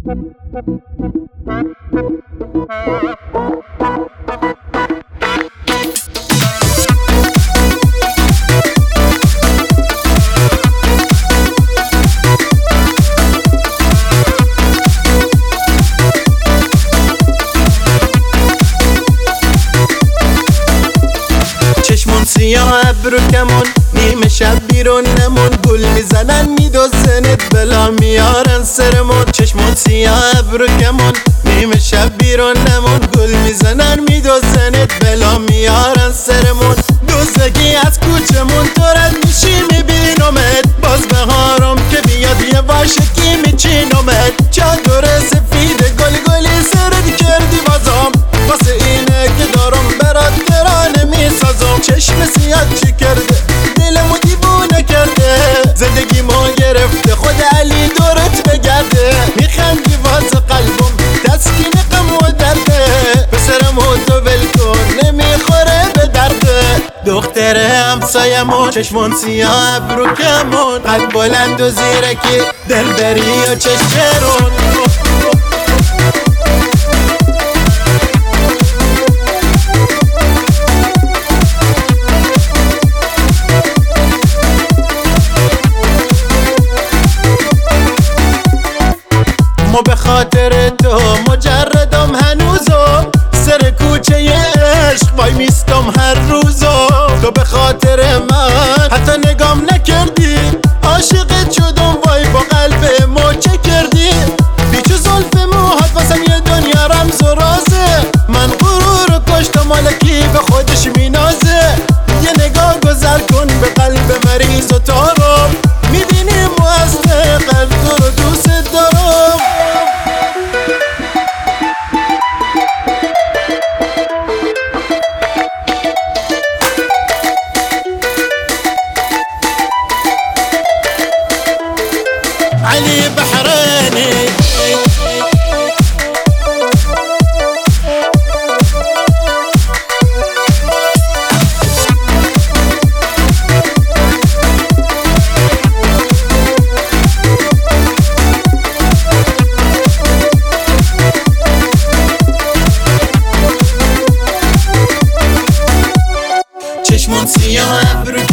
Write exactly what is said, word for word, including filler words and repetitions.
چشمون سیاه ابرو کمون، نیمه شب بیرون نمون، گل میزنن میدوزنت بلا میارن سرمون. چشمون سیاه ابرو کمون، نیمه شب بیرون نمون، گل میزنن میدوزنت بلا میارن سرمون. دوزگی از کوچمون تو رد میشی میبینمت، باز بهارم که بیاد یه واشکی میچینمت. چادر سفید گل گلی سرد کردی بازم، واسه اینه که دارم برات ترانه میسازم. چشم سیاد چی کرده دلمو دیوونه کرده، زندگی ما گرفته خود علی دورت بگرده. میخندی واسه قلبم تسکین غم و درده، پسرمو تو ول کن نمیخوره به درده. دختر همسایمون چشمون سیاه ابرو کمون، قد بلند و زیرکی دلبری و چشمرون. ما به خاطر تو مجردم هنوزم، سر کوچه عشق وای میستم هر روزم. تو به خاطر من حتی نگام نکردی، عاشقت شدم وای با قلب ما چه کردی. بیچو زلف موهات واسم یه دنیا رمز و رازه، من غرور کشتم مالکی به خودش مینازه. یه نگاه گذر کن به قلب مریض و تارم، میبینی موزه قلب تو رو دوست دارم. علي بحراني چشمون سیاه ابرو